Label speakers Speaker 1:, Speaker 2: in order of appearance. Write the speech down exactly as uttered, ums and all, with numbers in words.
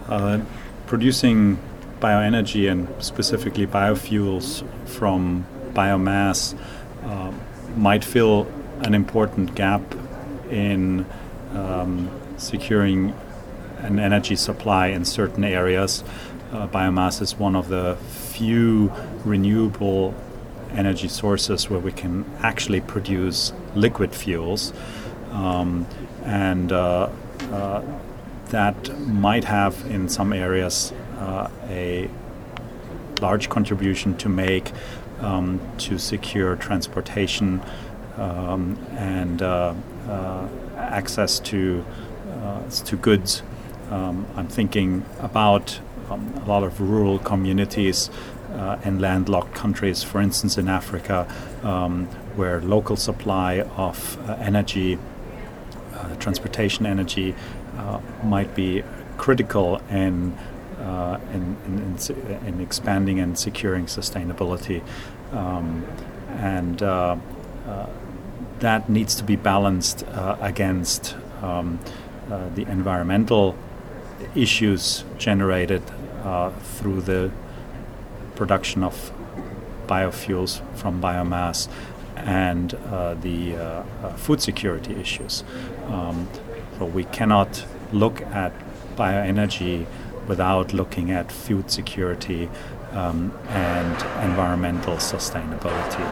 Speaker 1: Uh, producing bioenergy and specifically biofuels from biomass uh, might fill an important gap in um, securing an energy supply in certain areas. Uh, biomass is one of the few renewable energy sources where we can actually produce liquid fuels, um, and uh, uh, that might have in some areas uh, a large contribution to make um, to secure transportation um, and uh, uh, access to uh, to goods. Um, I'm thinking about um, a lot of rural communities uh, and landlocked countries, for instance in Africa, um, where local supply of uh, energy, uh, transportation energy, uh, might be critical in, uh, in, in, in, in expanding and securing sustainability. Um, and uh, uh, that needs to be balanced uh, against um, uh, the environmental issues generated uh, through the production of biofuels from biomass and uh, the uh, uh, food security issues. Um, so we cannot look at bioenergy without looking at food security um, and environmental sustainability.